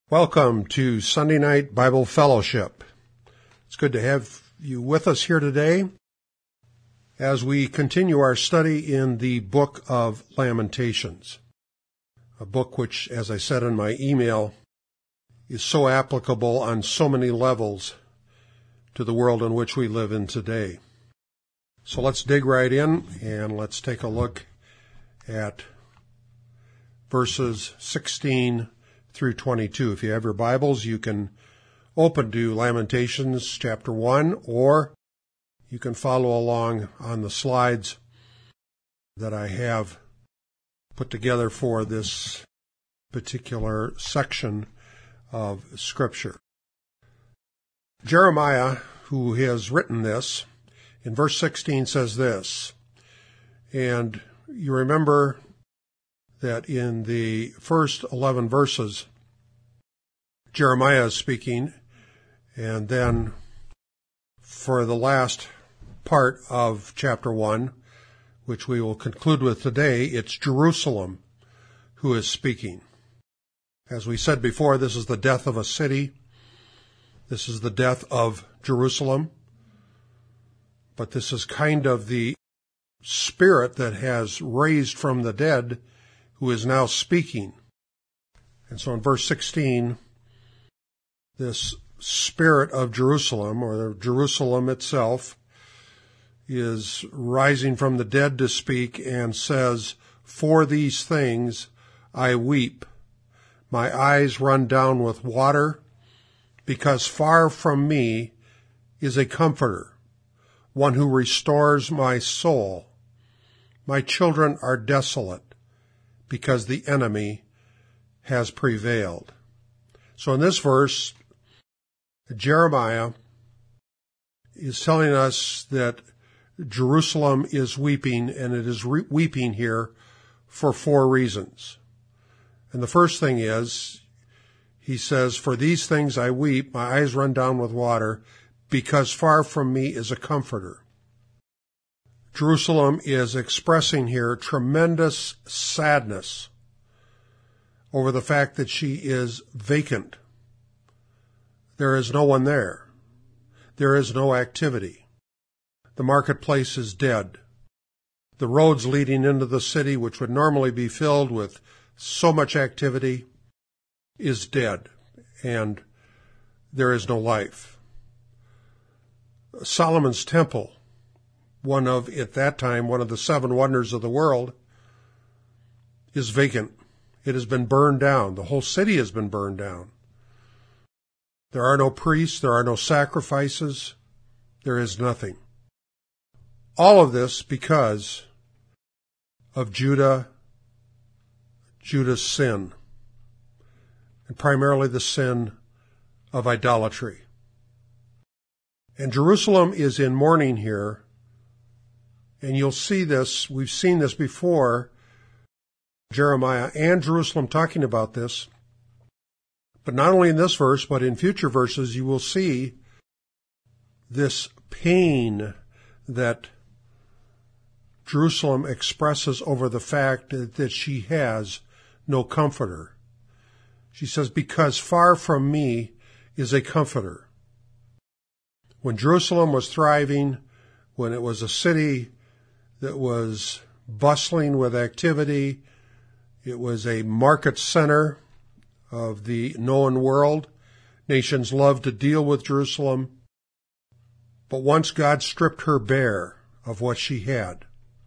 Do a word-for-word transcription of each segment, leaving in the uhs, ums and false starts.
Welcome to Sunday Night Bible Fellowship. It's good to have you with us here today as we continue our study in the book of Lamentations, a book which, as I said in my email, is so applicable on so many levels to the world in which we live in today. So let's dig right in and let's take a look at verses sixteen through twenty-two. If you have your Bibles, you can open to Lamentations chapter one, or you can follow along on the slides that I have put together for this particular section of Scripture. Jeremiah, who has written this, in verse sixteen says this, and you remember that in the first eleven verses, Jeremiah is speaking, and then for the last part of chapter one, which we will conclude with today, it's Jerusalem who is speaking. As we said before, this is the death of a city. This is the death of Jerusalem. But this is kind of the spirit that has raised from the dead who is now speaking. And so in verse sixteen, this spirit of Jerusalem, or Jerusalem itself, is rising from the dead to speak and says, "For these things I weep. My eyes run down with water, because far from me is a comforter, one who restores my soul. My children are desolate, because the enemy has prevailed." So in this verse, Jeremiah is telling us that Jerusalem is weeping, and it is re- weeping here for four reasons. And the first thing is, he says, "For these things I weep, my eyes run down with water, because far from me is a comforter." Jerusalem is expressing here tremendous sadness over the fact that she is vacant. There is no one there. There is no activity. The marketplace is dead. The roads leading into the city, which would normally be filled with so much activity, is dead, and there is no life. Solomon's temple, one of, at that time, one of the seven wonders of the world, is vacant. It has been burned down. The whole city has been burned down. There are no priests. There are no sacrifices. There is nothing. All of this because of Judah, Judah's sin, and primarily the sin of idolatry. And Jerusalem is in mourning here. And you'll see this, we've seen this before, Jeremiah and Jerusalem talking about this. But not only in this verse, but in future verses, you will see this pain that Jerusalem expresses over the fact that she has no comforter. She says, "Because far from me is a comforter." When Jerusalem was thriving, when it was a city that was bustling with activity, it was a market center of the known world. Nations loved to deal with Jerusalem. But once God stripped her bare of what she had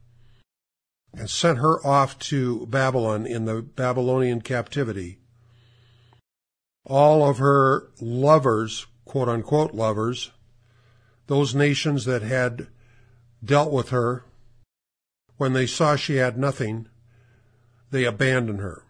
and sent her off to Babylon in the Babylonian captivity, all of her lovers, quote-unquote lovers, those nations that had dealt with her, when they saw she had nothing, they abandoned her.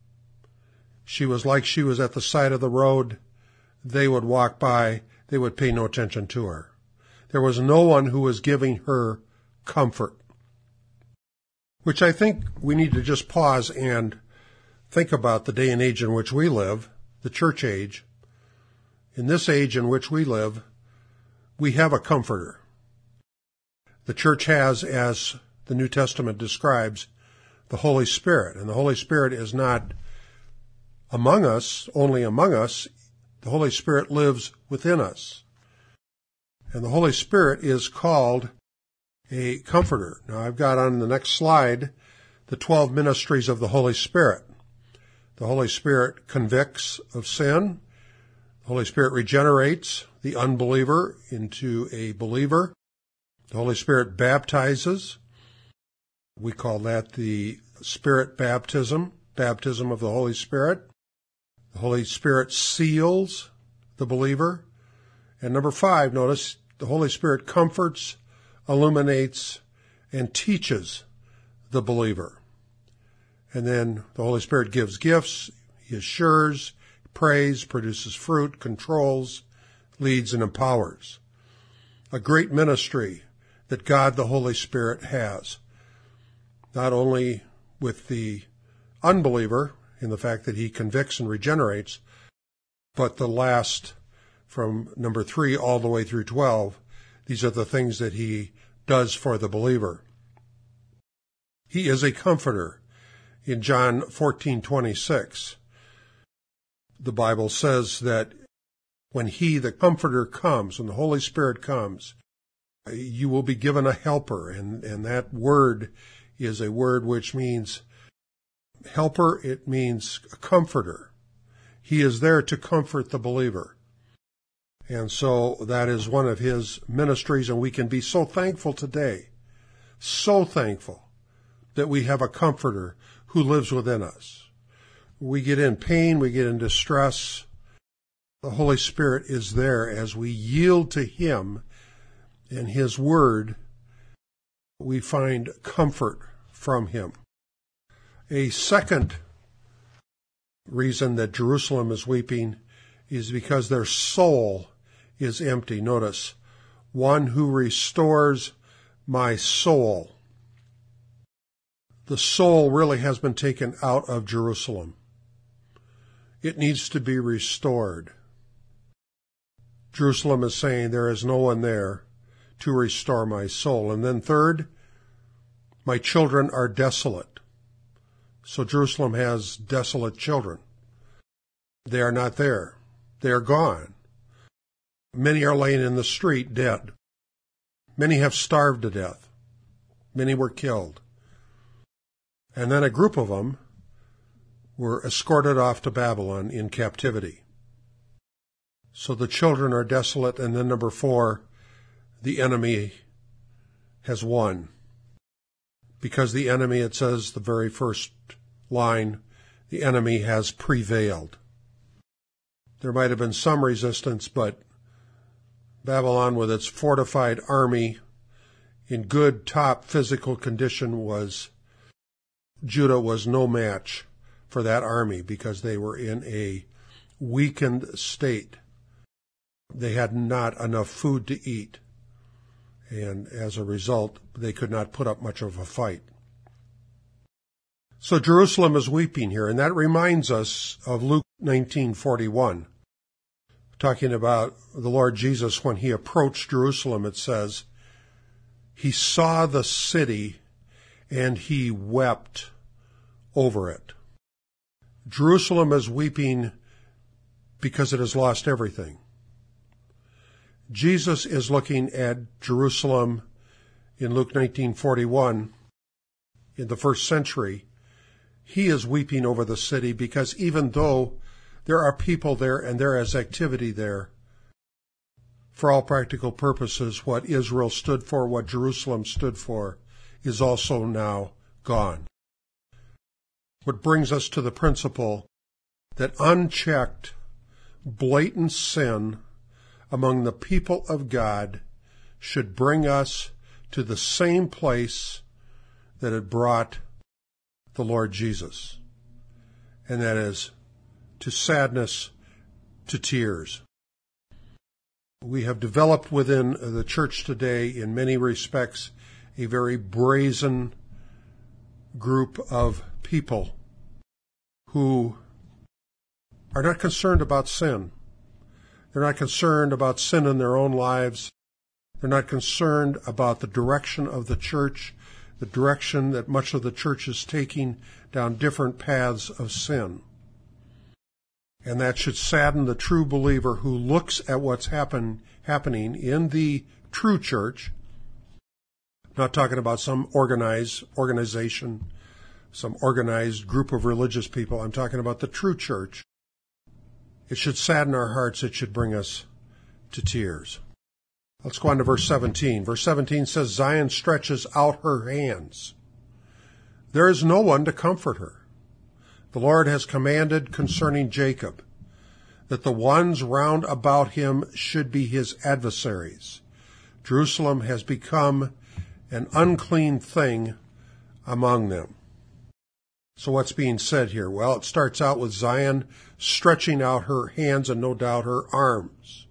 She was like she was at the side of the road. They would walk by. They would pay no attention to her. There was no one who was giving her comfort. Which I think we need to just pause and think about the day and age in which we live, the church age. In this age in which we live, we have a comforter. The church has, as the New Testament describes, the Holy Spirit. And the Holy Spirit is not among us, only among us. The Holy Spirit lives within us. And the Holy Spirit is called a comforter. Now, I've got on the next slide the twelve ministries of the Holy Spirit. The Holy Spirit convicts of sin. The Holy Spirit regenerates the unbeliever into a believer. The Holy Spirit baptizes. We call that the Spirit baptism, baptism of the Holy Spirit. The Holy Spirit seals the believer. And number five, notice, the Holy Spirit comforts, illuminates, and teaches the believer. And then the Holy Spirit gives gifts, he assures, prays, produces fruit, controls, leads, and empowers. A great ministry that God the Holy Spirit has, not only with the unbeliever in the fact that he convicts and regenerates, but the last, from number three all the way through twelve, these are the things that he does for the believer. He is a comforter. In John fourteen twenty-six, the Bible says that when he, the Comforter, comes, when the Holy Spirit comes, you will be given a helper. And, and that word is a word which means helper. It means a comforter. He is there to comfort the believer. And so that is one of his ministries, and we can be so thankful today, so thankful that we have a comforter who lives within us. We get in pain, we get in distress. The Holy Spirit is there as we yield to him and his word. We find comfort from him. A second reason that Jerusalem is weeping is because their soul is empty. Notice, one who restores my soul. The soul really has been taken out of Jerusalem. It needs to be restored. Jerusalem is saying there is no one there to restore my soul. And then third, my children are desolate. So Jerusalem has desolate children. They are not there. They are gone. Many are laying in the street dead. Many have starved to death. Many were killed. And then a group of them were escorted off to Babylon in captivity. So the children are desolate. And then number four, the enemy has won. Because the enemy, it says, the very first line, the enemy has prevailed. There might have been some resistance, but Babylon, with its fortified army in good top physical condition, was Judah was no match for that army because they were in a weakened state. They had not enough food to eat, and as a result, they could not put up much of a fight. So Jerusalem is weeping here, and that reminds us of Luke nineteen forty-one. Talking about the Lord Jesus, when he approached Jerusalem, it says, he saw the city and he wept over it. Jerusalem is weeping because it has lost everything. Jesus is looking at Jerusalem in Luke nineteen forty-one in the first century. He is weeping over the city because even though there are people there and there is activity there, for all practical purposes, what Israel stood for, what Jerusalem stood for, is also now gone. What brings us to the principle that unchecked, blatant sin among the people of God should bring us to the same place that it brought the Lord Jesus, and that is to sadness, to tears. We have developed within the church today, in many respects, a very brazen group of people who are not concerned about sin. They're not concerned about sin in their own lives. They're not concerned about the direction of the church, the direction that much of the church is taking down different paths of sin. And that should sadden the true believer who looks at what's happen, happening in the true church. I'm not talking about some organized organization, some organized group of religious people. I'm talking about the true church. It should sadden our hearts. It should bring us to tears. Let's go on to verse seventeen. Verse seventeen says, Zion stretches out her hands. There is no one to comfort her. The Lord has commanded concerning Jacob that the ones round about him should be his adversaries. Jerusalem has become an unclean thing among them. So what's being said here? Well, it starts out with Zion stretching out her hands and no doubt her arms.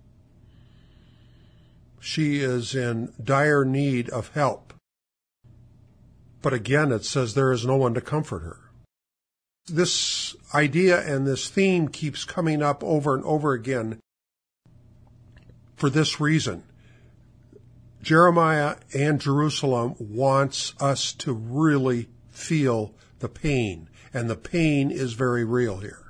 She is in dire need of help. But again, it says there is no one to comfort her. This idea and this theme keeps coming up over and over again for this reason. Jeremiah and Jerusalem wants us to really feel the pain, and the pain is very real here.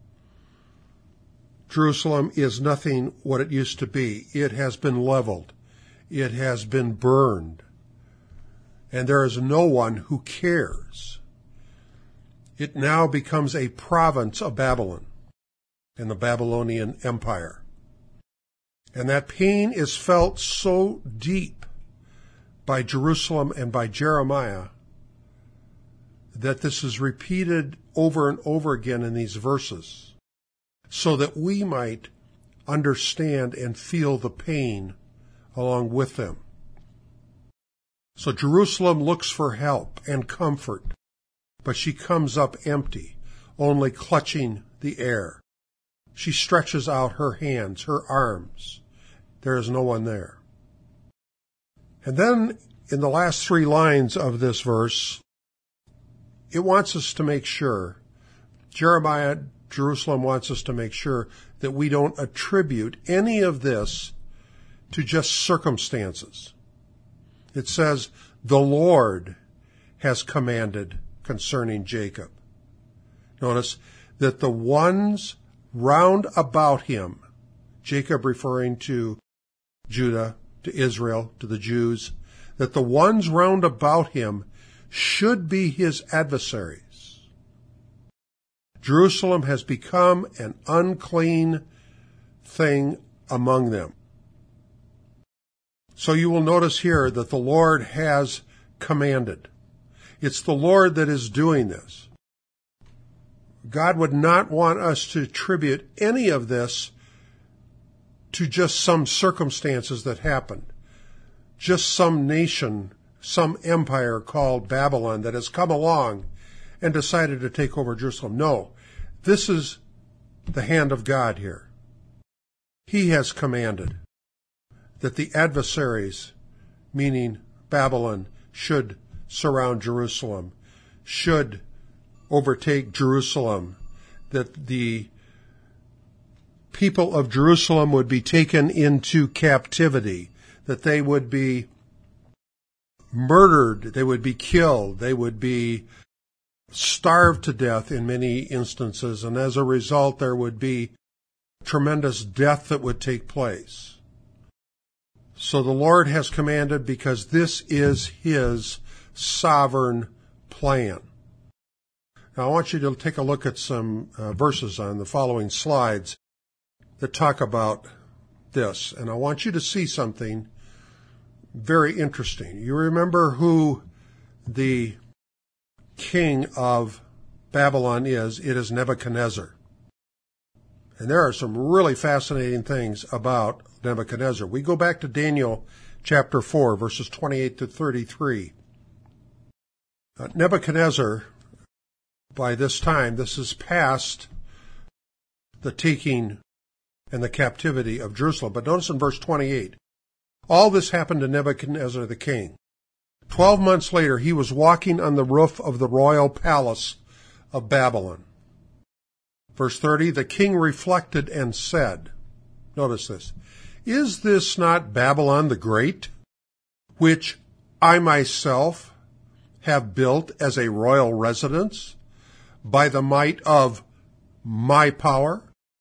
Jerusalem is nothing what it used to be. It has been leveled. It has been burned. And there is no one who cares. It now becomes a province of Babylon in the Babylonian Empire. And that pain is felt so deep by Jerusalem and by Jeremiah that this is repeated over and over again in these verses so that we might understand and feel the pain along with them. So Jerusalem looks for help and comfort, but she comes up empty, only clutching the air. She stretches out her hands, her arms. There is no one there. And then in the last three lines of this verse, it wants us to make sure, Jeremiah, Jerusalem wants us to make sure that we don't attribute any of this to just circumstances. It says, the Lord has commanded concerning Jacob. Notice that the ones round about him, Jacob referring to Judah, to Israel, to the Jews, that the ones round about him should be his adversaries. Jerusalem has become an unclean thing among them. So you will notice here that the Lord has commanded. It's the Lord that is doing this. God would not want us to attribute any of this to just some circumstances that happened, just some nation, some empire called Babylon that has come along and decided to take over Jerusalem. No, this is the hand of God here. He has commanded that the adversaries, meaning Babylon, should surround Jerusalem, should overtake Jerusalem, that the people of Jerusalem would be taken into captivity, that they would be murdered, they would be killed, they would be starved to death in many instances, and as a result there would be tremendous death that would take place. So the Lord has commanded because this is his sovereign plan. Now I want you to take a look at some uh, verses on the following slides that talk about this. And I want you to see something very interesting. You remember who the king of Babylon is. It is Nebuchadnezzar. And there are some really fascinating things about Nebuchadnezzar. We go back to Daniel chapter four, verses twenty-eight to thirty-three. Uh, Nebuchadnezzar, by this time, this is past the taking and the captivity of Jerusalem. But notice in verse twenty-eight, all this happened to Nebuchadnezzar the king. Twelve months later, he was walking on the roof of the royal palace of Babylon. Verse thirty, the king reflected and said, notice this, is this not Babylon the Great, which I myself have built as a royal residence by the might of my power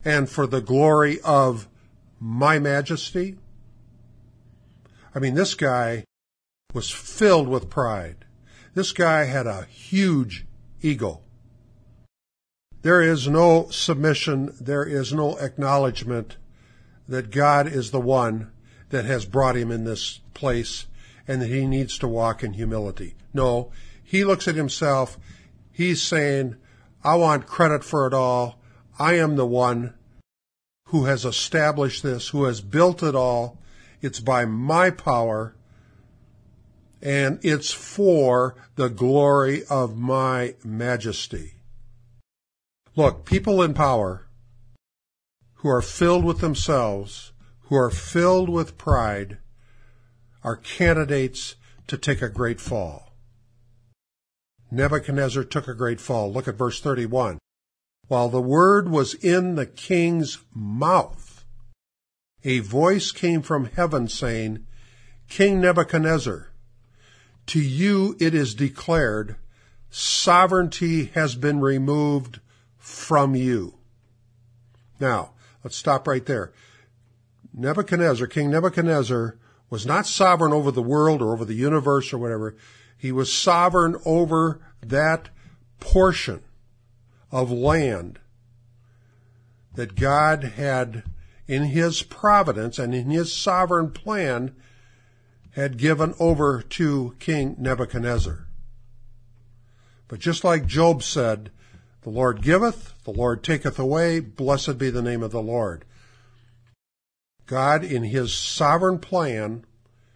and for the glory of my majesty? I mean, this guy was filled with pride. This guy had a huge ego. There is no submission, there is no acknowledgement that God is the one that has brought him in this place and that he needs to walk in humility. No, he looks at himself, he's saying, I want credit for it all. I am the one who has established this, who has built it all. It's by my power, and it's for the glory of my majesty. Look, people in power who are filled with themselves, who are filled with pride, are candidates to take a great fall. Nebuchadnezzar took a great fall. Look at verse thirty-one. While the word was in the king's mouth, a voice came from heaven saying, King Nebuchadnezzar, to you it is declared, sovereignty has been removed from you. Now, let's stop right there. Nebuchadnezzar, King Nebuchadnezzar, was not sovereign over the world or over the universe or whatever. He was sovereign over that portion of land that God had, in his providence and in his sovereign plan, had given over to King Nebuchadnezzar. But just like Job said, the Lord giveth, the Lord taketh away, blessed be the name of the Lord. God, in his sovereign plan,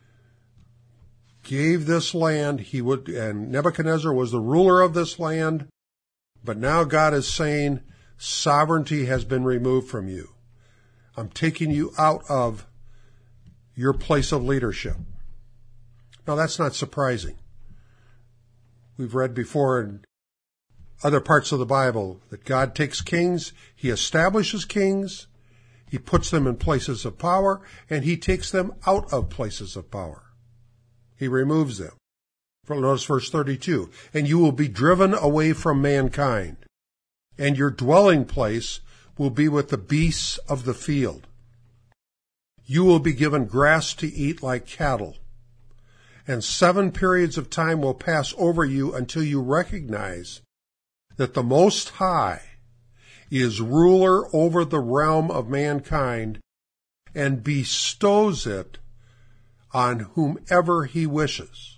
gave this land, he would, and Nebuchadnezzar was the ruler of this land, but now God is saying, sovereignty has been removed from you. I'm taking you out of your place of leadership. Now, that's not surprising. We've read before in other parts of the Bible that God takes kings, he establishes kings, he puts them in places of power, and he takes them out of places of power. He removes them. Notice verse thirty-two. And you will be driven away from mankind, and your dwelling place will be with the beasts of the field. You will be given grass to eat like cattle, and seven periods of time will pass over you until you recognize that the Most High is ruler over the realm of mankind and bestows it on whomever he wishes.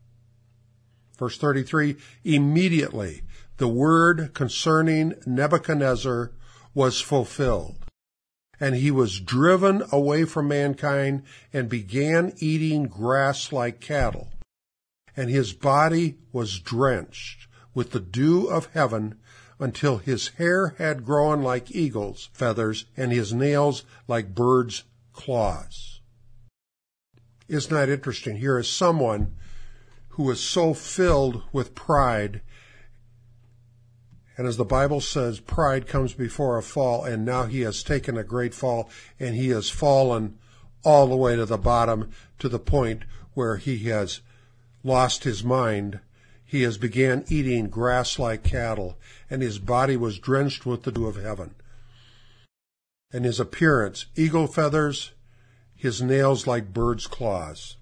Verse thirty-three, immediately the word concerning Nebuchadnezzar was fulfilled, and he was driven away from mankind and began eating grass like cattle, and his body was drenched with the dew of heaven until his hair had grown like eagle's feathers and his nails like birds' claws. Isn't that interesting? Here is someone who is so filled with pride, and as the Bible says, pride comes before a fall, and now he has taken a great fall, and he has fallen all the way to the bottom, to the point where he has lost his mind. He has began eating grass like cattle, and his body was drenched with the dew of heaven. And his appearance, eagle feathers, his nails like birds' claws.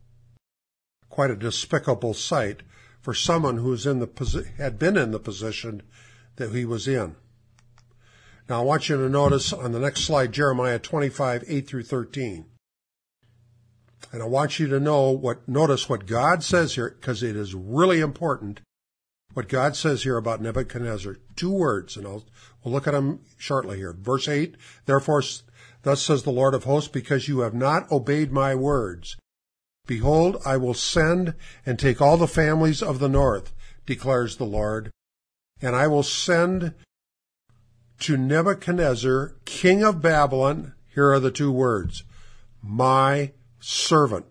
Quite a despicable sight for someone who was in the posi- had been in the position that he was in. Now I want you to notice on the next slide, Jeremiah twenty-five, eight through thirteen. And I want you to know what, notice what God says here, because it is really important, what God says here about Nebuchadnezzar. Two words, and I'll, we'll look at them shortly here. Verse eight, therefore, thus says the Lord of hosts, because you have not obeyed my words, behold, I will send and take all the families of the north, declares the Lord, and I will send to Nebuchadnezzar, king of Babylon, here are the two words, my servant,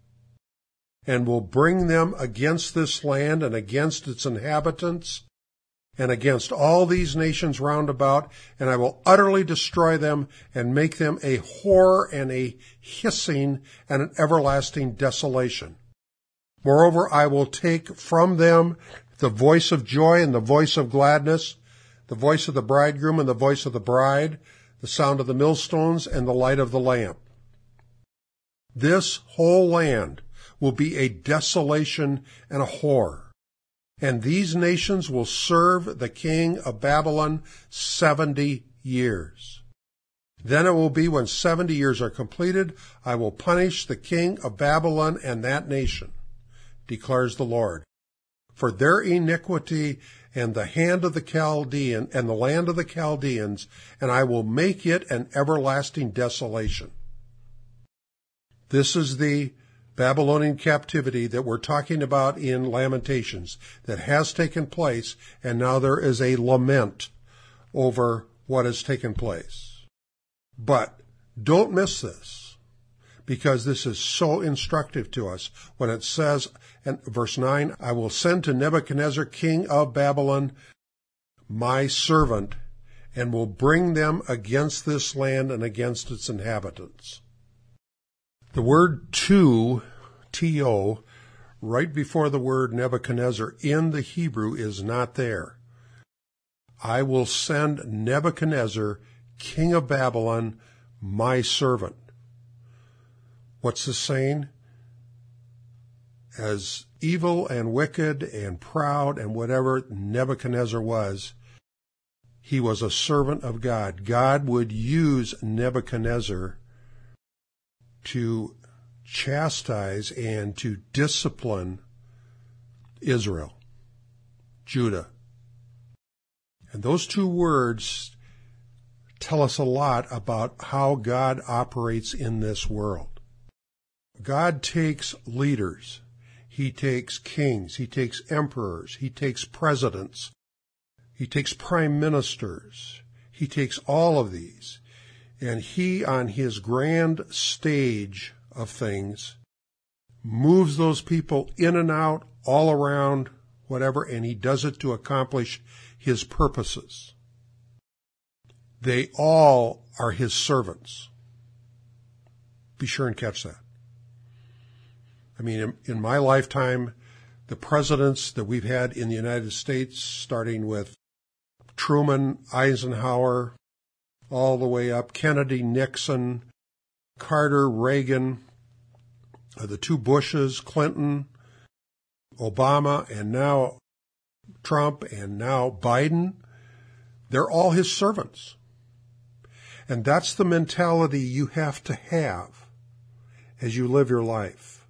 and will bring them against this land and against its inhabitants and against all these nations round about, and I will utterly destroy them and make them a horror and a hissing and an everlasting desolation. Moreover, I will take from them the voice of joy and the voice of gladness, the voice of the bridegroom and the voice of the bride, the sound of the millstones, and the light of the lamp. This whole land will be a desolation and a horror, and these nations will serve the king of Babylon seventy years. Then it will be when seventy years are completed, I will punish the king of Babylon and that nation, declares the Lord, for their iniquity and the hand of the Chaldean and the land of the Chaldeans, and I will make it an everlasting desolation. This is the Babylonian captivity that we're talking about in Lamentations that has taken place, and now there is a lament over what has taken place. But don't miss this, because this is so instructive to us when it says in verse nine, I will send to Nebuchadnezzar, king of Babylon, my servant, and will bring them against this land and against its inhabitants. The word to, T O, right before the word Nebuchadnezzar in the Hebrew is not there. I will send Nebuchadnezzar, king of Babylon, my servant. What's this saying? As evil and wicked and proud and whatever Nebuchadnezzar was, he was a servant of God. God would use Nebuchadnezzar to chastise and to discipline Israel, Judah. And those two words tell us a lot about how God operates in this world. God takes leaders. He takes kings. He takes emperors. He takes presidents. He takes prime ministers. He takes all of these. And he, on his grand stage of things, moves those people in and out, all around, whatever, and he does it to accomplish his purposes. They all are his servants. Be sure and catch that. I mean, in, in my lifetime, the presidents that we've had in the United States, starting with Truman, Eisenhower, all the way up, Kennedy, Nixon, Carter, Reagan, uh, the two Bushes, Clinton, Obama, and now Trump, and now Biden, they're all his servants. And that's the mentality you have to have as you live your life.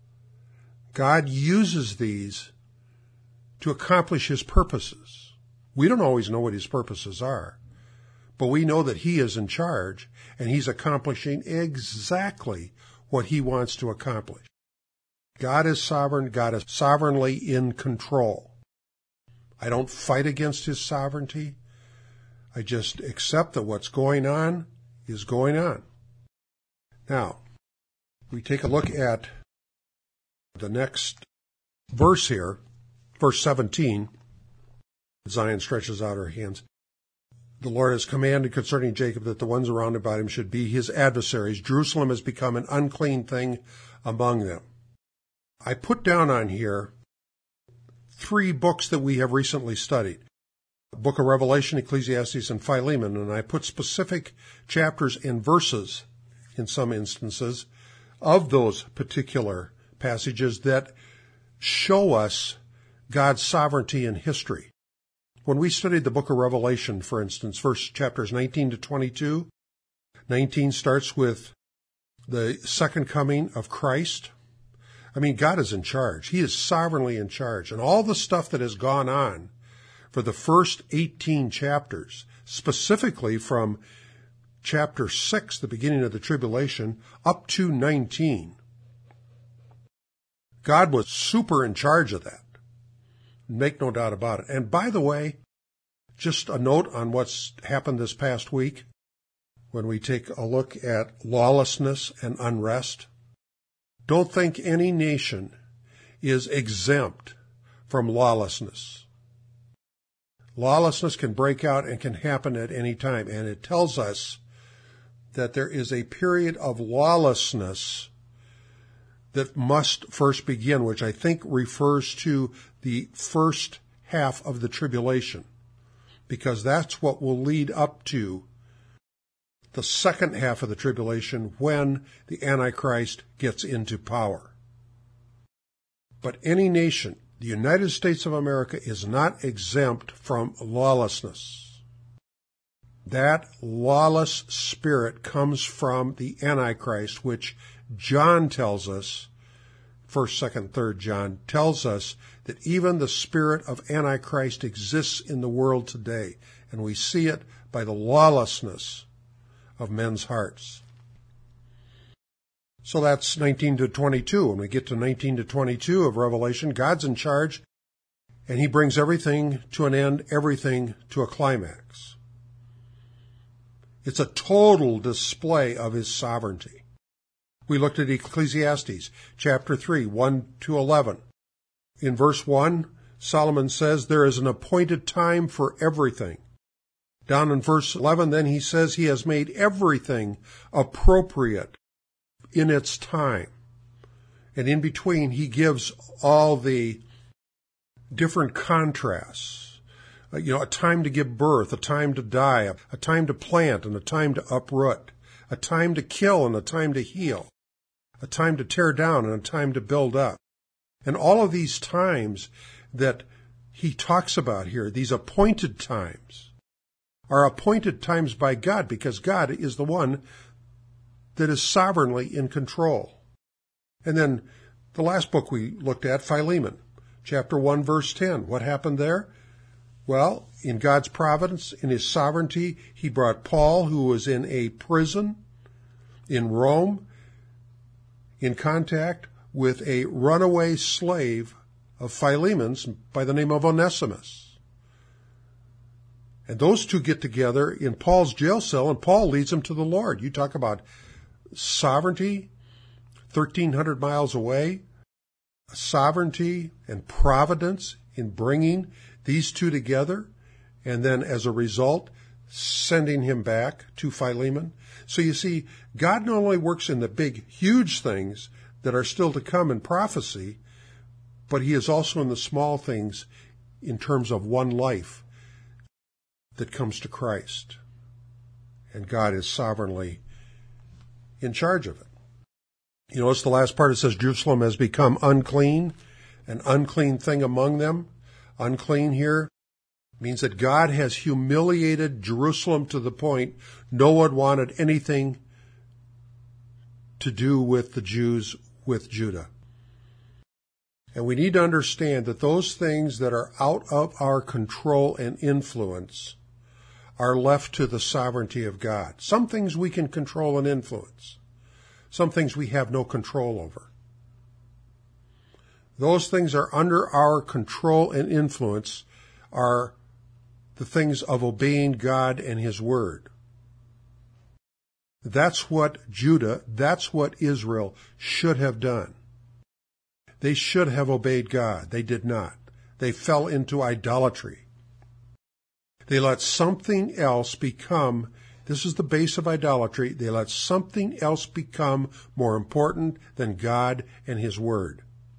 God uses these to accomplish his purposes. We don't always know what his purposes are, but we know that he is in charge and he's accomplishing exactly what he wants to accomplish. God is sovereign. God is sovereignly in control. I don't fight against his sovereignty. I just accept that what's going on is going on. Now, we take a look at the next verse here, verse seventeen. Zion stretches out her hands. The Lord has commanded concerning Jacob that the ones around about him should be his adversaries. Jerusalem has become an unclean thing among them. I put down on here three books that we have recently studied. The book of Revelation, Ecclesiastes, and Philemon, and I put specific chapters and verses, in some instances, of those particular passages that show us God's sovereignty in history. When we studied the book of Revelation, for instance, verse chapters nineteen to twenty-two, nineteen starts with the second coming of Christ. I mean, God is in charge. He is sovereignly in charge. And all the stuff that has gone on for the first eighteen chapters, specifically from chapter six, the beginning of the tribulation, up to nineteen, God was super in charge of that. Make no doubt about it. And by the way, just a note on what's happened this past week, when we take a look at lawlessness and unrest. Don't think any nation is exempt from lawlessness. Lawlessness can break out and can happen at any time, and it tells us that there is a period of lawlessness that must first begin, which I think refers to the first half of the tribulation, because that's what will lead up to the second half of the tribulation when the Antichrist gets into power. But any nation, the United States of America, is not exempt from lawlessness. That lawless spirit comes from the Antichrist, which John tells us, first, second, third John, tells us that even the spirit of Antichrist exists in the world today, and we see it by the lawlessness of men's hearts. So that's nineteen to twenty-two. When we get to nineteen to twenty-two of Revelation, God's in charge, and he brings everything to an end, everything to a climax. It's a total display of his sovereignty. We looked at Ecclesiastes chapter three, one to eleven. In verse one, Solomon says there is an appointed time for everything. Down in verse eleven, then he says he has made everything appropriate in its time. And in between, he gives all the different contrasts. Uh, you know, a time to give birth, a time to die, a, a time to plant and a time to uproot, a time to kill and a time to heal, a time to tear down and a time to build up. And all of these times that he talks about here, these appointed times, are appointed times by God, because God is the one that is sovereignly in control. And then the last book we looked at, Philemon, chapter one, verse ten. What happened there? Well, in God's providence, in his sovereignty, he brought Paul, who was in a prison in Rome, in contact with a runaway slave of Philemon's by the name of Onesimus. And those two get together in Paul's jail cell, and Paul leads them to the Lord. You talk about sovereignty, thirteen hundred miles away, sovereignty and providence in bringing these two together, and then as a result, sending him back to Philemon. So you see, God not only works in the big, huge things that are still to come in prophecy, but he is also in the small things in terms of one life that comes to Christ. And God is sovereignly in charge of it. You notice the last part, it says Jerusalem has become unclean, an unclean thing among them. Unclean here means that God has humiliated Jerusalem to the point no one wanted anything to do with the Jews, with Judah. And we need to understand that those things that are out of our control and influence are left to the sovereignty of God. Some things we can control and influence. Some things we have no control over. Those things are under our control and influence are the things of obeying God and his word. That's what Judah, that's what Israel should have done. They should have obeyed God. They did not. They fell into idolatry. They let something else become, this is the base of idolatry, they let something else become more important than God and his word.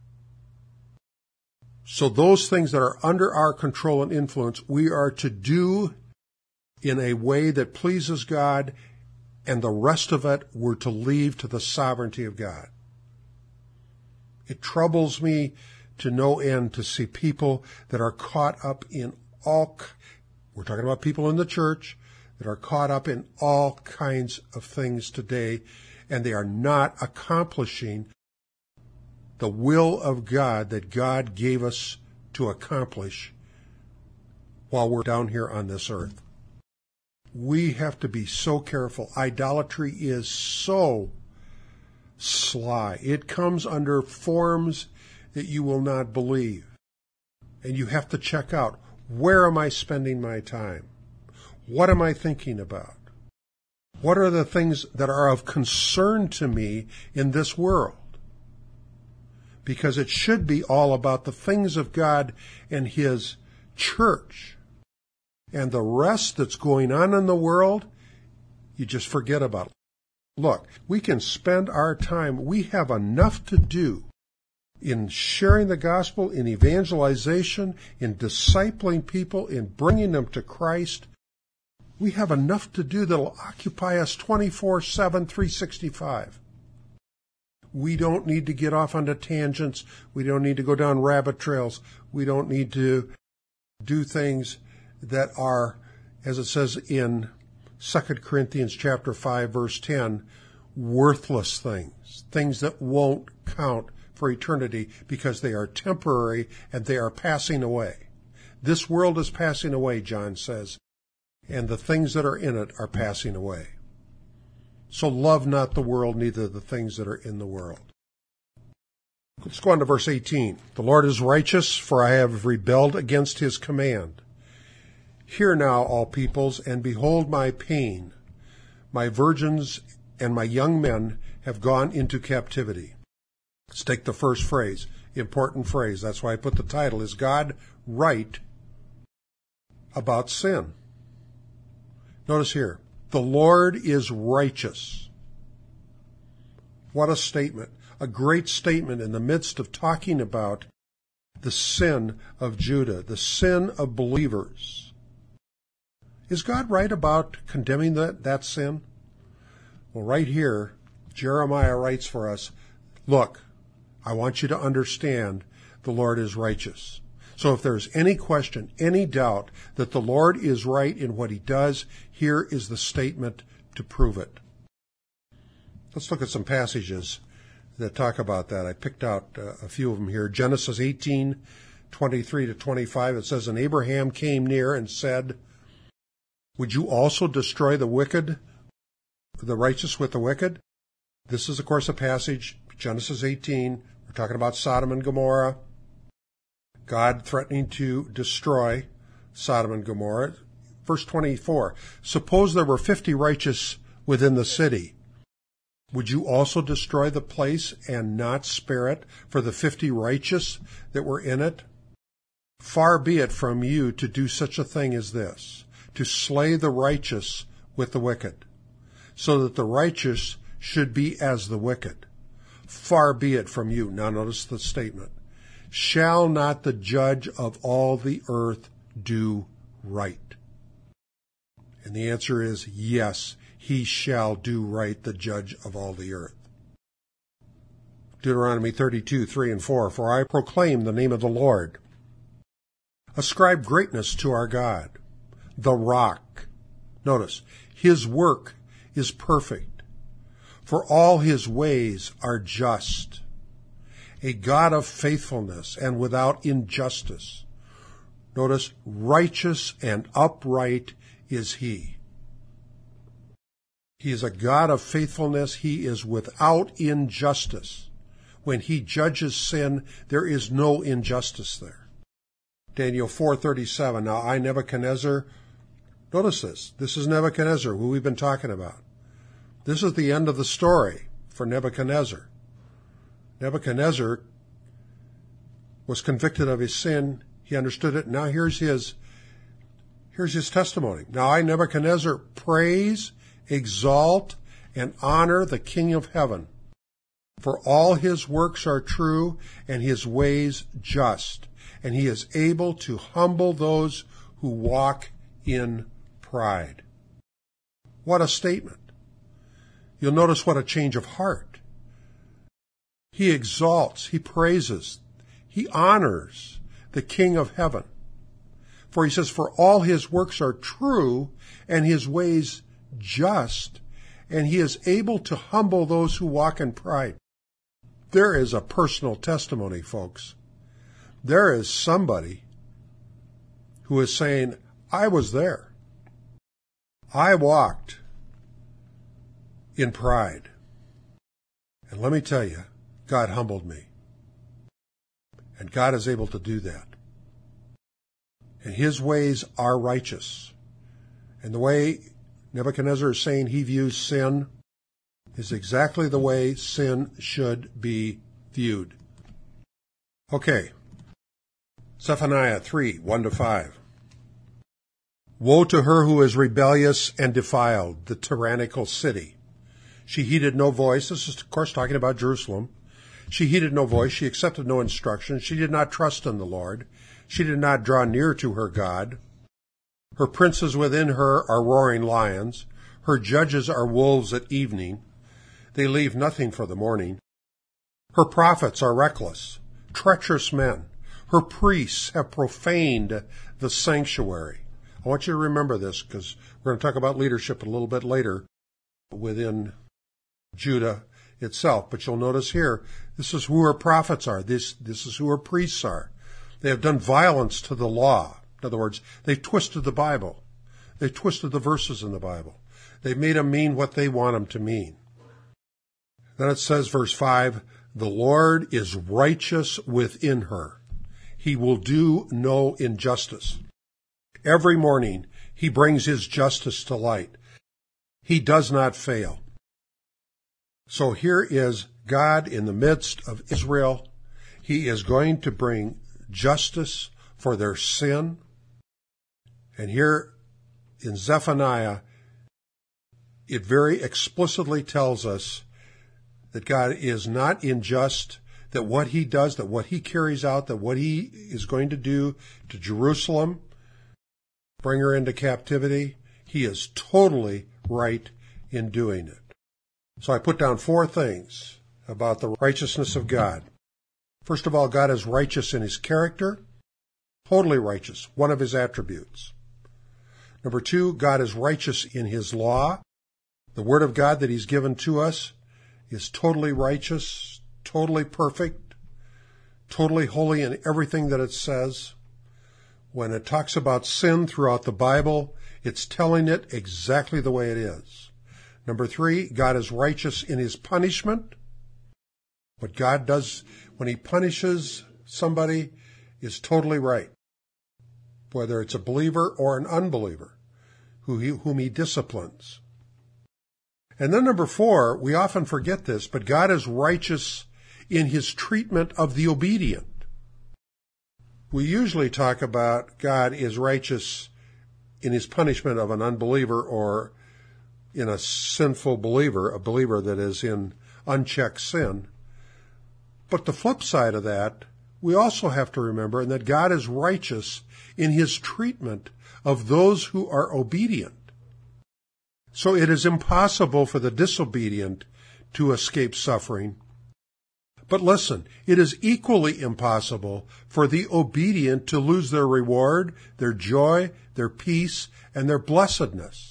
So those things that are under our control and influence, we are to do in a way that pleases God, and the rest of it we're to leave to the sovereignty of God. It troubles me to no end to see people that are caught up in all, we're talking about people in the church, that are caught up in all kinds of things today, and they are not accomplishing the will of God that God gave us to accomplish while we're down here on this earth. We have to be so careful. Idolatry is so sly. It comes under forms that you will not believe. And you have to check out, where am I spending my time? What am I thinking about? What are the things that are of concern to me in this world? Because it should be all about the things of God and his church. And the rest that's going on in the world, you just forget about it. Look, we can spend our time, we have enough to do in sharing the gospel, in evangelization, in discipling people, in bringing them to Christ. We have enough to do that'll occupy us twenty-four seven, three sixty-five. We don't need to get off onto tangents. We don't need to go down rabbit trails. We don't need to do things that are, as it says in Second Corinthians chapter five, verse ten, worthless things, things that won't count for eternity because they are temporary and they are passing away. This world is passing away, John says, and the things that are in it are passing away. So love not the world, neither the things that are in the world. Let's go on to verse eighteen. The Lord is righteous, for I have rebelled against his command. Hear now, all peoples, and behold my pain. My virgins and my young men have gone into captivity. Let's take the first phrase, important phrase. That's why I put the title, Is God Right About Sin? Notice here, the Lord is righteous. What a statement. A great statement in the midst of talking about the sin of Judah, the sin of believers. Is God right about condemning that, that sin? Well, right here, Jeremiah writes for us, look, I want you to understand the Lord is righteous. So if there's any question, any doubt that the Lord is right in what he does, here is the statement to prove it. Let's look at some passages that talk about that. I picked out uh, a few of them here. Genesis eighteen, twenty-three to twenty-five, it says, And Abraham came near and said, Would you also destroy the wicked, the righteous with the wicked? This is, of course, a passage, Genesis eighteen. We're talking about Sodom and Gomorrah. God threatening to destroy Sodom and Gomorrah. Verse twenty-four, Suppose there were fifty righteous within the city. Would you also destroy the place and not spare it for the fifty righteous that were in it? Far be it from you to do such a thing as this, to slay the righteous with the wicked, so that the righteous should be as the wicked. Far be it from you. Now notice the statement. Shall not the judge of all the earth do right? And the answer is yes, he shall do right, the judge of all the earth. Deuteronomy thirty-two, three and four, For I proclaim the name of the Lord. Ascribe greatness to our God, the rock. Notice, his work is perfect, for all his ways are just. A God of faithfulness and without injustice. Notice, righteous and upright is he. He is a God of faithfulness. He is without injustice. When he judges sin, there is no injustice there. Daniel four thirty-seven, Now I, Nebuchadnezzar, notice this. This is Nebuchadnezzar, who we've been talking about. This is the end of the story for Nebuchadnezzar. Nebuchadnezzar was convicted of his sin. He understood it. Now here's his, here's his testimony. Now I, Nebuchadnezzar, praise, exalt, and honor the King of heaven. For all his works are true, and his ways just. And he is able to humble those who walk in pride. What a statement. You'll notice what a change of heart. He exalts, he praises, he honors the King of heaven. For he says, for all his works are true and his ways just, and he is able to humble those who walk in pride. There is a personal testimony, folks. There is somebody who is saying, I was there. I walked in pride. And let me tell you, God humbled me. And God is able to do that. And his ways are righteous. And the way Nebuchadnezzar is saying he views sin is exactly the way sin should be viewed. Okay. Zephaniah three, one to five. Woe to her who is rebellious and defiled, the tyrannical city. She heeded no voice. This is, of course, talking about Jerusalem. She heeded no voice. She accepted no instruction. She did not trust in the Lord. She did not draw near to her God. Her princes within her are roaring lions. Her judges are wolves at evening. They leave nothing for the morning. Her prophets are reckless, treacherous men. Her priests have profaned the sanctuary. I want you to remember this because we're going to talk about leadership a little bit later within Judah itself. But you'll notice here, this is who her prophets are. This, this is who her priests are. They have done violence to the law. In other words, they've twisted the Bible. They've twisted the verses in the Bible. They've made them mean what they want them to mean. Then it says, verse five, the Lord is righteous within her. He will do no injustice. Every morning he brings his justice to light. He does not fail. So here is God in the midst of Israel. He is going to bring justice for their sin. And here in Zephaniah, it very explicitly tells us that God is not unjust, that what he does, that what he carries out, that what he is going to do to Jerusalem, bring her into captivity, he is totally right in doing it. So I put down four things about the righteousness of God. First of all, God is righteous in his character, totally righteous, one of his attributes. Number two, God is righteous in his law. The word of God that he's given to us is totally righteous, totally perfect, totally holy in everything that it says. When it talks about sin throughout the Bible, it's telling it exactly the way it is. Number three, God is righteous in his punishment. What God does when he punishes somebody is totally right, whether it's a believer or an unbeliever who he, whom he disciplines. And then number four, we often forget this, but God is righteous in his treatment of the obedient. We usually talk about God is righteous in his punishment of an unbeliever or in a sinful believer, a believer that is in unchecked sin. But the flip side of that, we also have to remember that God is righteous in his treatment of those who are obedient. So it is impossible for the disobedient to escape suffering. But listen, it is equally impossible for the obedient to lose their reward, their joy, their peace, and their blessedness.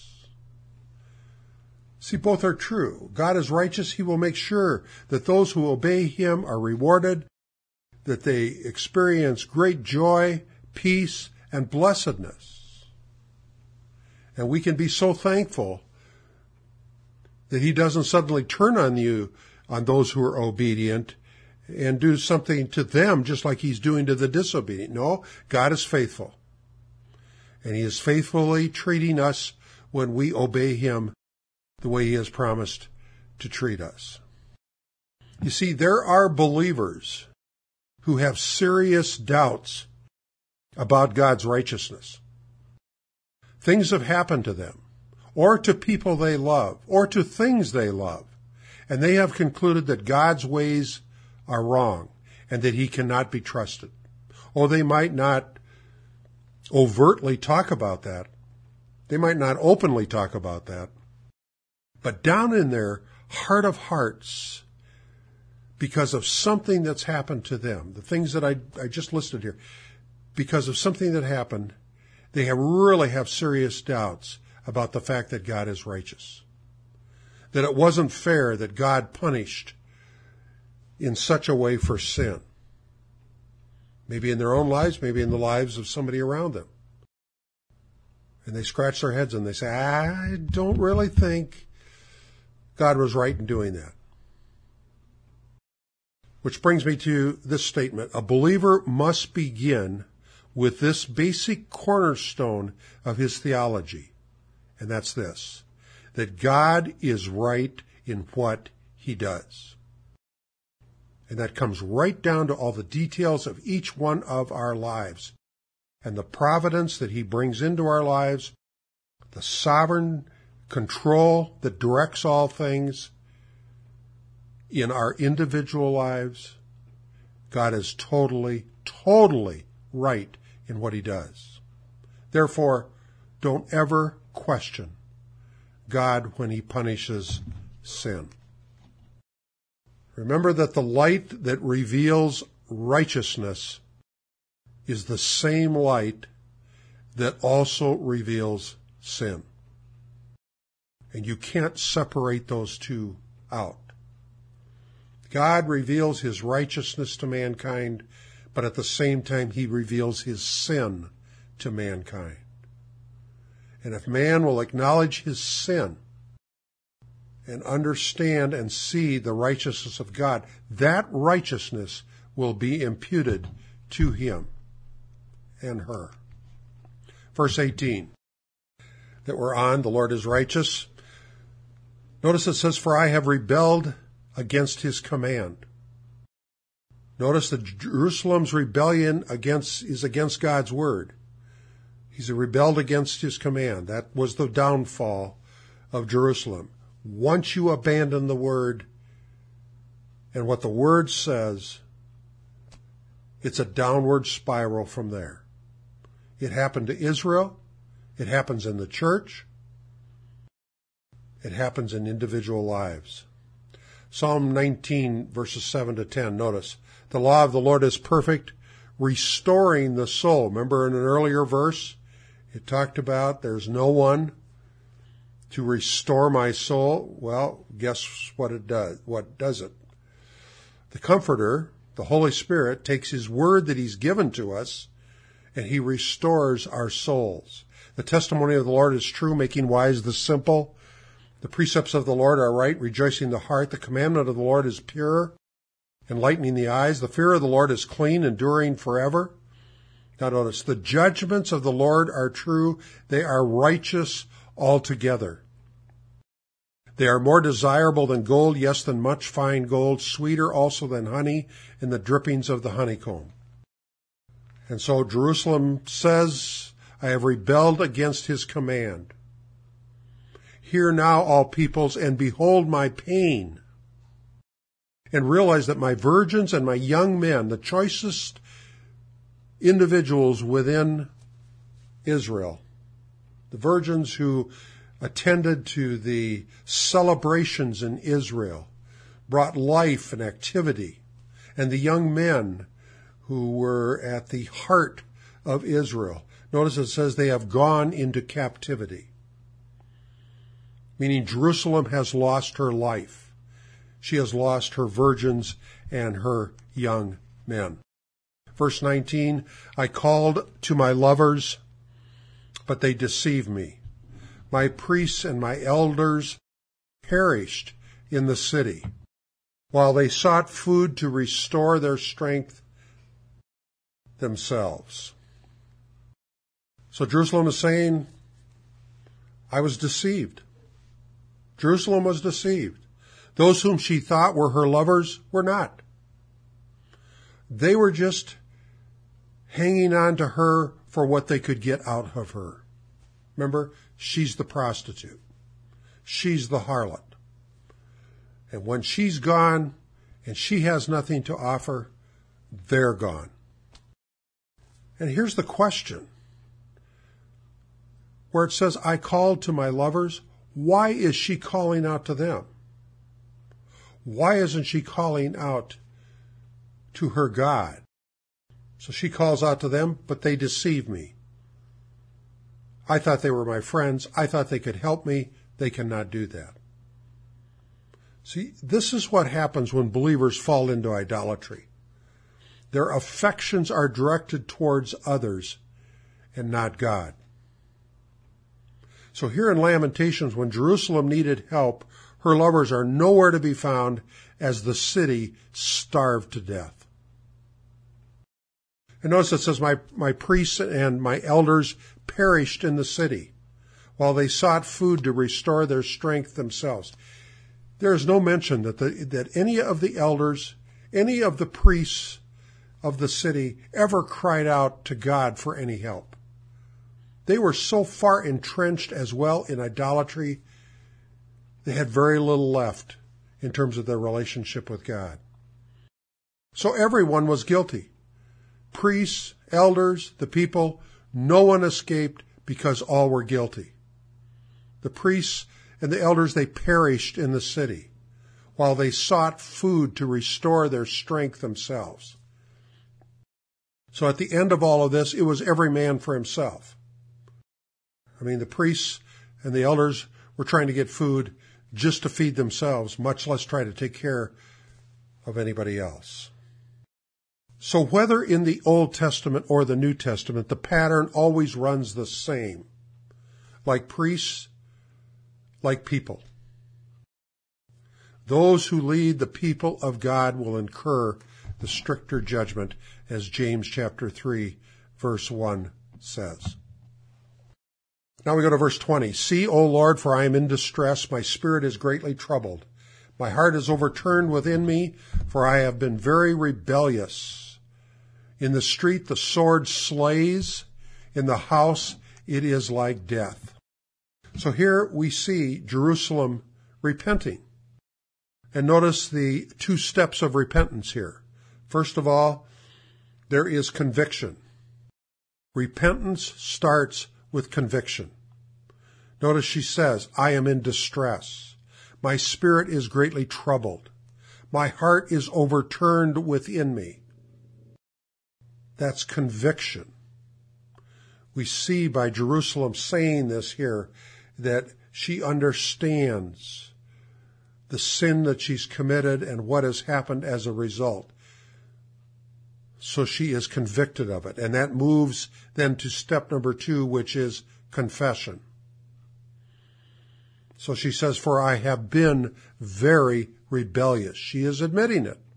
See, both are true. God is righteous. He will make sure that those who obey him are rewarded, that they experience great joy, peace, and blessedness. And we can be so thankful that he doesn't suddenly turn on you, on those who are obedient, and do something to them just like he's doing to the disobedient. No, God is faithful. And he is faithfully treating us when we obey him the way he has promised to treat us. You see, there are believers who have serious doubts about God's righteousness. Things have happened to them, or to people they love, or to things they love, and they have concluded that God's ways are wrong and that he cannot be trusted. Or they might not overtly talk about that. They might not openly talk about that. But down in their heart of hearts, because of something that's happened to them, the things that I, I just listed here, because of something that happened, they have really have serious doubts about the fact that God is righteous. That it wasn't fair that God punished in such a way for sin. Maybe in their own lives, maybe in the lives of somebody around them. And they scratch their heads and they say, I don't really think God was right in doing that. Which brings me to this statement. A believer must begin with this basic cornerstone of his theology. And that's this, that God is right in what he does. And that comes right down to all the details of each one of our lives and the providence that he brings into our lives, the sovereign control that directs all things in our individual lives. God is totally, totally right in what he does. Therefore, don't ever question God when he punishes sin. Remember that the light that reveals righteousness is the same light that also reveals sin. And you can't separate those two out. God reveals his righteousness to mankind, but at the same time he reveals his sin to mankind. And if man will acknowledge his sin and understand and see the righteousness of God, that righteousness will be imputed to him and her. Verse eighteen, that we're on, the Lord is righteous. Notice it says, for I have rebelled against his command. Notice that Jerusalem's rebellion against is against God's word. He's rebelled against his command. That was the downfall of Jerusalem. Once you abandon the word and what the word says, it's a downward spiral from there. It happened to Israel. It happens in the church. It happens in individual lives. Psalm nineteen, verses seven to ten, notice, the law of the Lord is perfect, restoring the soul. Remember in an earlier verse, it talked about there's no one to restore my soul. Well, guess what it does? What does it? The Comforter, the Holy Spirit, takes his word that he's given to us, and he restores our souls. The testimony of the Lord is true, making wise the simple. The precepts of the Lord are right, rejoicing the heart. The commandment of the Lord is pure, enlightening the eyes. The fear of the Lord is clean, enduring forever. Now notice, the judgments of the Lord are true. They are righteous altogether. They are more desirable than gold, yes, than much fine gold, sweeter also than honey and the drippings of the honeycomb. And so Jerusalem says, I have rebelled against his command. Hear now, all peoples, and behold my pain, and realize that my virgins and my young men, the choicest individuals within Israel, the virgins who attended to the celebrations in Israel, brought life and activity, and the young men who were at the heart of Israel. Notice it says they have gone into captivity, meaning Jerusalem has lost her life. She has lost her virgins and her young men. Verse nineteen, I called to my lovers, but they deceived me. My priests and my elders perished in the city, while they sought food to restore their strength themselves. So Jerusalem is saying, I was deceived. Jerusalem was deceived. Those whom she thought were her lovers were not. They were just hanging on to her for what they could get out of her. Remember, she's the prostitute. She's the harlot. And when she's gone and she has nothing to offer, they're gone. And here's the question. Where it says, I called to my lovers, why is she calling out to them? Why isn't she calling out to her God? So she calls out to them, but they deceive me. I thought they were my friends. I thought they could help me. They cannot do that. See, this is what happens when believers fall into idolatry. Their affections are directed towards others and not God. So here in Lamentations, when Jerusalem needed help, her lovers are nowhere to be found as the city starved to death. And notice it says, my, my priests and my elders perished in the city, while they sought food to restore their strength themselves. There is no mention that, the, that any of the elders, any of the priests of the city ever cried out to God for any help. They were so far entrenched as well in idolatry, they had very little left in terms of their relationship with God. So everyone was guilty. Priests, elders, the people, no one escaped because all were guilty. The priests and the elders, they perished in the city while they sought food to restore their strength themselves. So at the end of all of this, it was every man for himself. I mean, the priests and the elders were trying to get food just to feed themselves, much less try to take care of anybody else. So whether in the Old Testament or the New Testament, the pattern always runs the same. Like priests, like people. Those who lead the people of God will incur the stricter judgment, as James chapter three, verse one says. Now we go to verse twenty. See, O Lord, for I am in distress. My spirit is greatly troubled. My heart is overturned within me, for I have been very rebellious. In the street the sword slays. In the house it is like death. So here we see Jerusalem repenting. And notice the two steps of repentance here. First of all, there is conviction. Repentance starts with conviction. Notice she says, I am in distress. My spirit is greatly troubled. My heart is overturned within me. That's conviction. We see by Jerusalem saying this here that she understands the sin that she's committed and what has happened as a result. So she is convicted of it. And that moves then to step number two, which is confession. So she says, for I have been very rebellious. She is admitting it.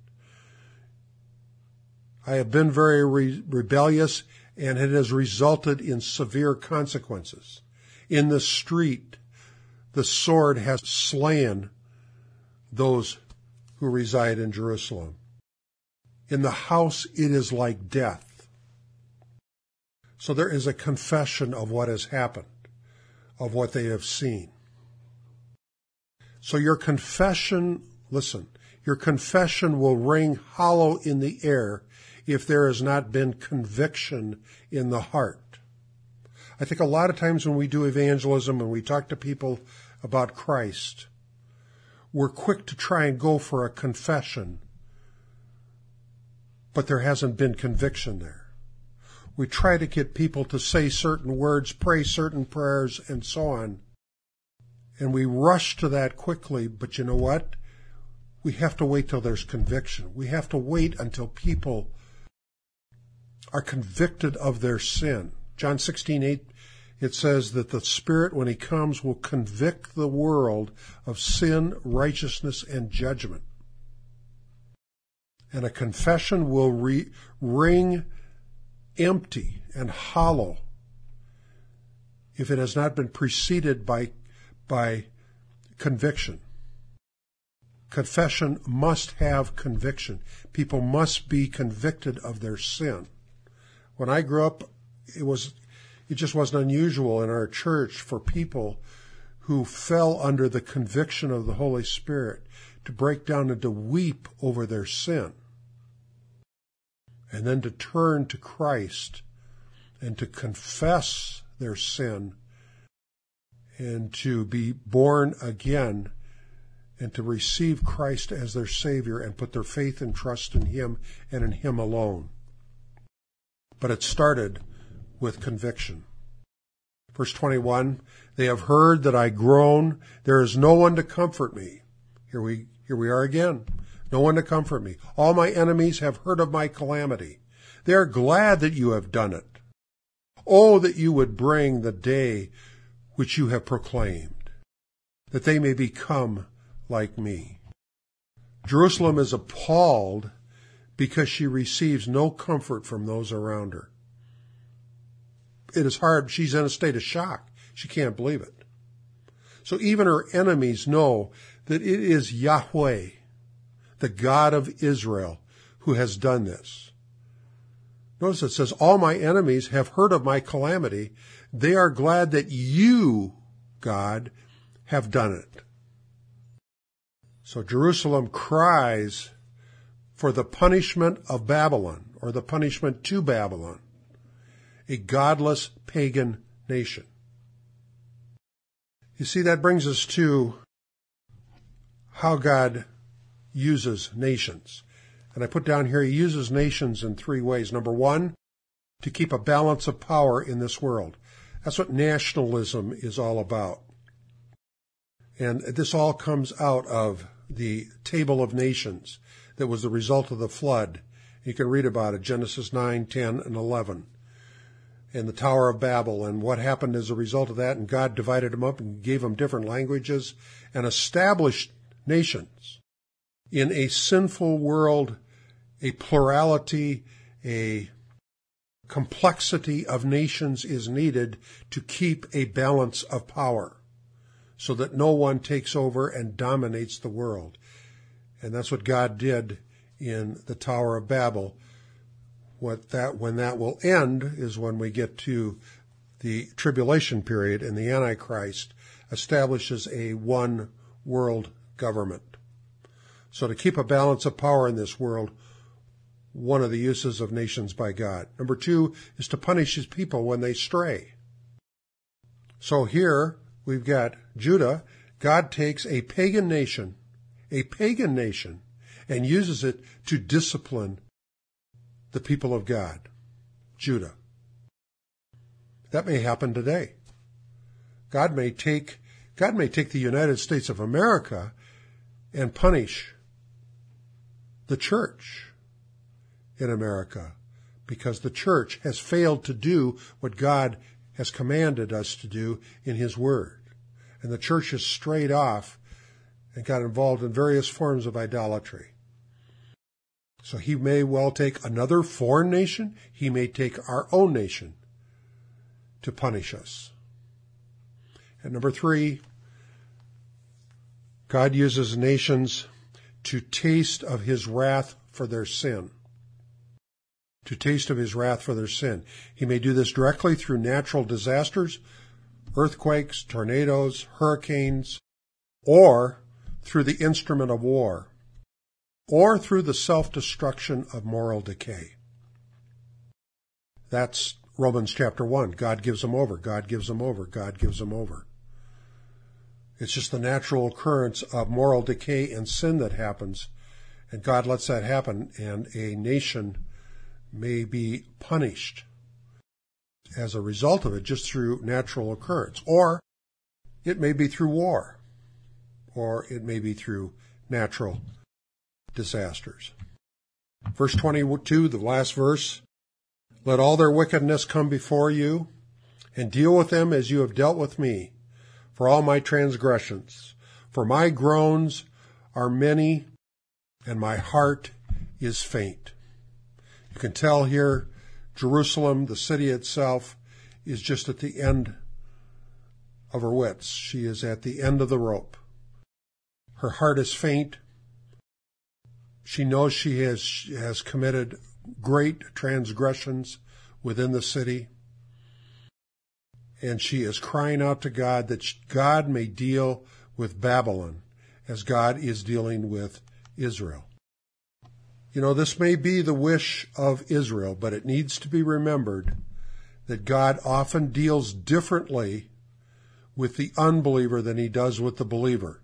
I have been very re- rebellious, and it has resulted in severe consequences. In the street, the sword has slain those who reside in Jerusalem. In the house, it is like death. So there is a confession of what has happened, of what they have seen. So your confession, listen, your confession will ring hollow in the air if there has not been conviction in the heart. I think a lot of times when we do evangelism and we talk to people about Christ, we're quick to try and go for a confession, but there hasn't been conviction there. We try to get people to say certain words, pray certain prayers, and so on. And we rush to that quickly, but you know what? We have to wait till there's conviction. We have to wait until people are convicted of their sin. John sixteen eight, it says that the Spirit, when He comes, will convict the world of sin, righteousness, and judgment. And a confession will re- ring empty and hollow if it has not been preceded by, by conviction. Confession must have conviction. People must be convicted of their sin. When I grew up, it was, it just wasn't unusual in our church for people who fell under the conviction of the Holy Spirit to break down and to weep over their sin, and then to turn to Christ and to confess their sin and to be born again and to receive Christ as their Savior and put their faith and trust in Him and in Him alone. But it started with conviction. Verse twenty-one, they have heard that I groan. There is no one to comfort me. Here we, here we are again. No one to comfort me. All my enemies have heard of my calamity. They are glad that you have done it. Oh, that you would bring the day which you have proclaimed, that they may become like me. Jerusalem is appalled because she receives no comfort from those around her. It is hard. She's in a state of shock. She can't believe it. So even her enemies know that it is Yahweh, the God of Israel, who has done this. Notice it says, all my enemies have heard of my calamity. They are glad that you, God, have done it. So Jerusalem cries for the punishment of Babylon, or the punishment to Babylon, a godless pagan nation. You see, that brings us to how God uses nations. And I put down here, he uses nations in three ways. Number one, to keep a balance of power in this world. That's what nationalism is all about. And this all comes out of the Table of Nations that was the result of the flood. You can read about it, Genesis nine, ten, and eleven. And the Tower of Babel and what happened as a result of that. And God divided them up and gave them different languages and established nations. In a sinful world, a plurality, a complexity of nations is needed to keep a balance of power so that no one takes over and dominates the world. And that's what God did in the Tower of Babel. What that, when that will end is when we get to the tribulation period and the Antichrist establishes a one world government. So to keep a balance of power in this world, one of the uses of nations by God. Number two is to punish his people when they stray. So here we've got Judah. God takes a pagan nation, a pagan nation, and uses it to discipline the people of God, Judah. That may happen today. God may take, God may take the United States of America and punish the church in America because the church has failed to do what God has commanded us to do in his word. And the church has strayed off and got involved in various forms of idolatry. So he may well take another foreign nation. He may take our own nation to punish us. And number three, God uses nations to taste of his wrath for their sin. To taste of his wrath for their sin. He may do this directly through natural disasters, earthquakes, tornadoes, hurricanes, or through the instrument of war, or through the self-destruction of moral decay. That's Romans chapter one. God gives them over. God gives them over. God gives them over. It's just the natural occurrence of moral decay and sin that happens, and God lets that happen, and a nation may be punished as a result of it just through natural occurrence. Or it may be through war, or it may be through natural disasters. Verse twenty-two, the last verse, let all their wickedness come before you, and deal with them as you have dealt with me, for all my transgressions. For my groans are many, and my heart is faint. You can tell here, Jerusalem, the city itself, is just at the end of her wits. She is at the end of the rope. Her heart is faint. She knows she has, has committed great transgressions within the city. And she is crying out to God that God may deal with Babylon as God is dealing with Israel. You know, this may be the wish of Israel, but it needs to be remembered that God often deals differently with the unbeliever than he does with the believer.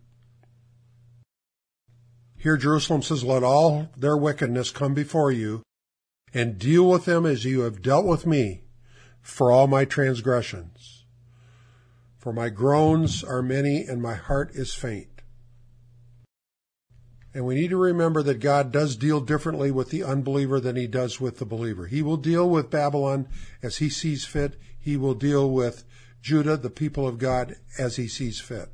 Here Jerusalem says, let all their wickedness come before you, and deal with them as you have dealt with me for all my transgressions. For my groans are many, and my heart is faint. And we need to remember that God does deal differently with the unbeliever than he does with the believer. He will deal with Babylon as he sees fit. He will deal with Judah, the people of God, as he sees fit.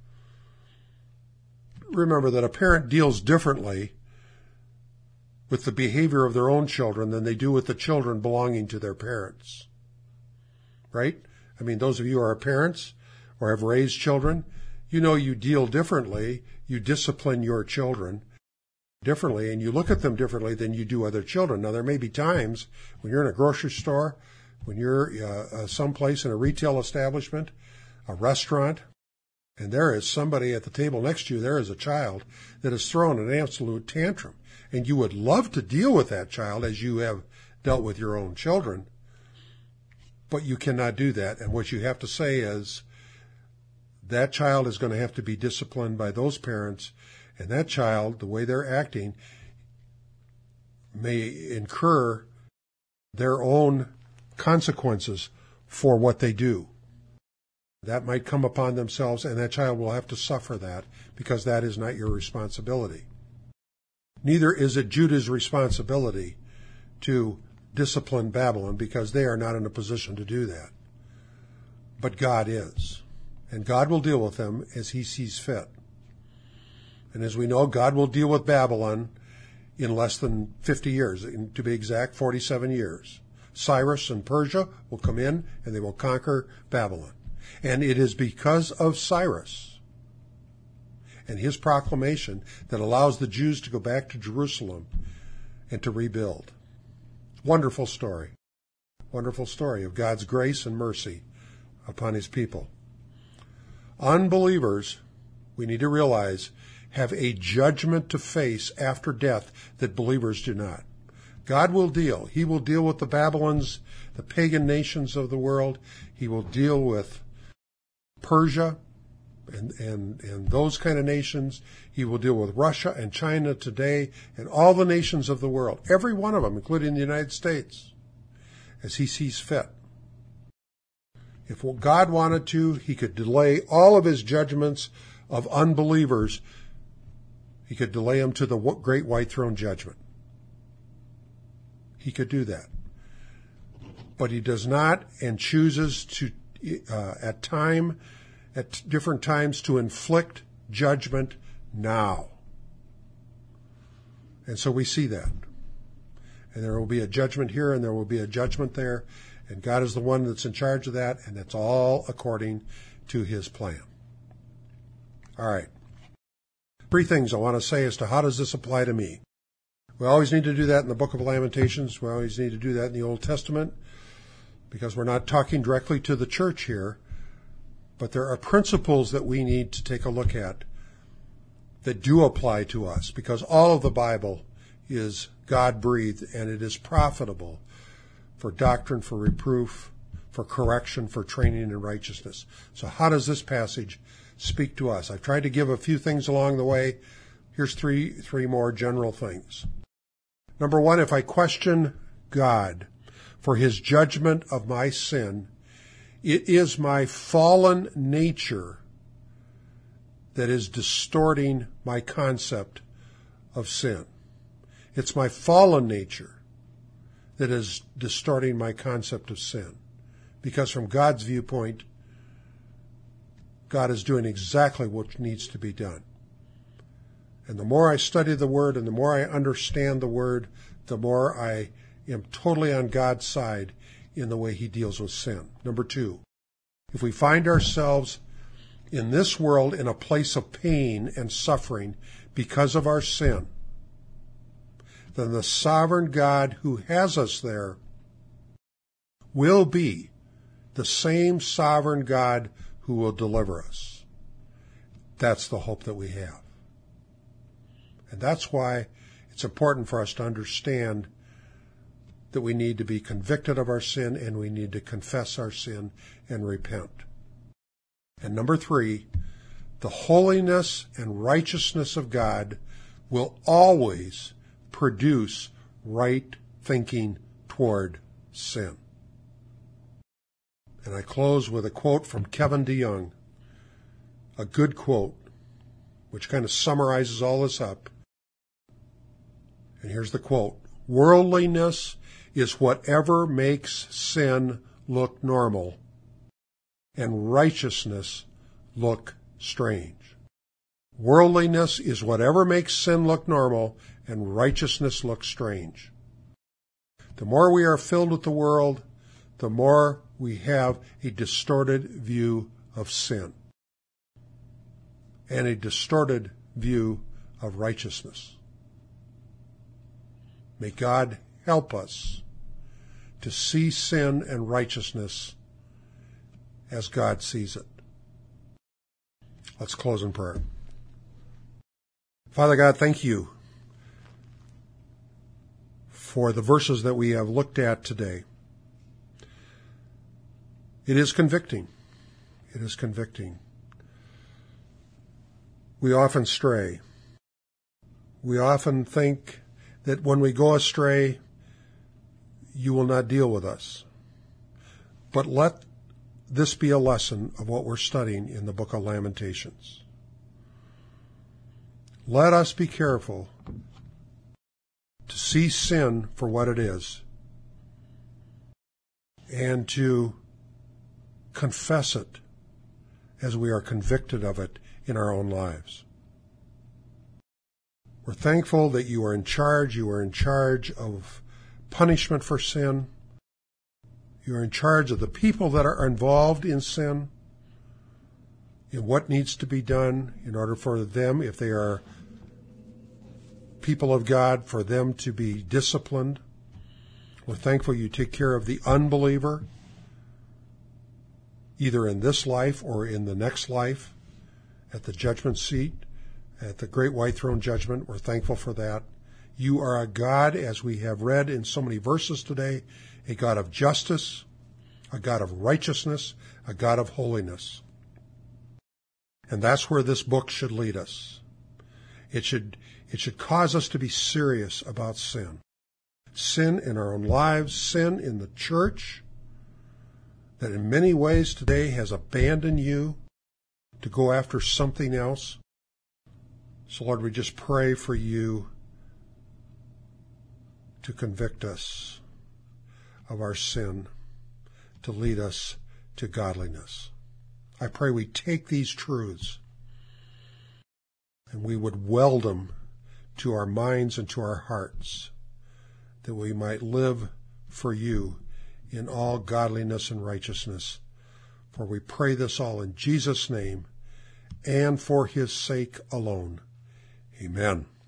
Remember that a parent deals differently with the behavior of their own children than they do with the children belonging to their parents. Right? I mean, those of you who are parents or have raised children, you know you deal differently. You discipline your children differently, and you look at them differently than you do other children. Now, there may be times when you're in a grocery store, when you're uh, uh, someplace in a retail establishment, a restaurant, and there is somebody at the table next to you, there is a child that has thrown an absolute tantrum, and you would love to deal with that child as you have dealt with your own children. But you cannot do that. And what you have to say is that child is going to have to be disciplined by those parents, and that child, the way they're acting, may incur their own consequences for what they do. That might come upon themselves, and that child will have to suffer that because that is not your responsibility. Neither is it Judah's responsibility to discipline Babylon because they are not in a position to do that. But God is. And God will deal with them as he sees fit. And as we know, God will deal with Babylon in less than fifty years, to be exact, forty-seven years. Cyrus and Persia will come in and they will conquer Babylon. And it is because of Cyrus and his proclamation that allows the Jews to go back to Jerusalem and to rebuild. Wonderful story. Wonderful story of God's grace and mercy upon his people. Unbelievers, we need to realize, have a judgment to face after death that believers do not. God will deal. He will deal with the Babylons, the pagan nations of the world. He will deal with Persia and, and, and those kind of nations. He will deal with Russia and China today and all the nations of the world, every one of them, including the United States, as he sees fit. If God wanted to, he could delay all of his judgments of unbelievers. He could delay them to the great white throne judgment. He could do that. But he does not, and chooses to, uh, at time, at different times, to inflict judgment now. And so we see that. And there will be a judgment here and there will be a judgment there. And God is the one that's in charge of that, and it's all according to his plan. All right. Three things I want to say as to how does this apply to me. We always need to do that in the book of Lamentations. We always need to do that in the Old Testament because we're not talking directly to the church here. But there are principles that we need to take a look at that do apply to us because all of the Bible is God-breathed and it is profitable for doctrine, for reproof, for correction, for training in righteousness. So how does this passage speak to us? I've tried to give a few things along the way. Here's three, three more general things. Number one, if I question God for his judgment of my sin, it is my fallen nature that is distorting my concept of sin. It's my fallen nature that is distorting my concept of sin. Because from God's viewpoint, God is doing exactly what needs to be done. And the more I study the Word and the more I understand the Word, the more I am totally on God's side in the way he deals with sin. Number two, if we find ourselves in this world in a place of pain and suffering because of our sin, then the sovereign God who has us there will be the same sovereign God who will deliver us. That's the hope that we have. And that's why it's important for us to understand that we need to be convicted of our sin and we need to confess our sin and repent. And number three, the holiness and righteousness of God will always produce right thinking toward sin. And I close with a quote from Kevin DeYoung, a good quote, which kind of summarizes all this up. And here's the quote: worldliness is whatever makes sin look normal, and righteousness look strange. Worldliness is whatever makes sin look normal, and righteousness look strange. The more we are filled with the world, the more we have a distorted view of sin and a distorted view of righteousness. May God help us to see sin and righteousness as God sees it. Let's close in prayer. Father God, thank you for the verses that we have looked at today. It is convicting. It is convicting. We often stray. We often think that when we go astray, you will not deal with us. But let this be a lesson of what we're studying in the book of Lamentations. Let us be careful to see sin for what it is and to confess it as we are convicted of it in our own lives. We're thankful that you are in charge. You are in charge of punishment for sin. You are in charge of the people that are involved in sin, in what needs to be done in order for them, if they are people of God, for them to be disciplined. We're thankful you take care of the unbeliever, either in this life or in the next life, at the judgment seat, at the great white throne judgment. We're thankful for that. You are a God, as we have read in so many verses today, a God of justice, a God of righteousness, a God of holiness. And that's where this book should lead us. It should, it should cause us to be serious about sin. Sin in our own lives, sin in the church, that in many ways today has abandoned you to go after something else. So Lord, we just pray for you to convict us of our sin, to lead us to godliness. I pray we take these truths and we would weld them to our minds and to our hearts, that we might live for you in all godliness and righteousness. For we pray this all in Jesus' name and for his sake alone. Amen.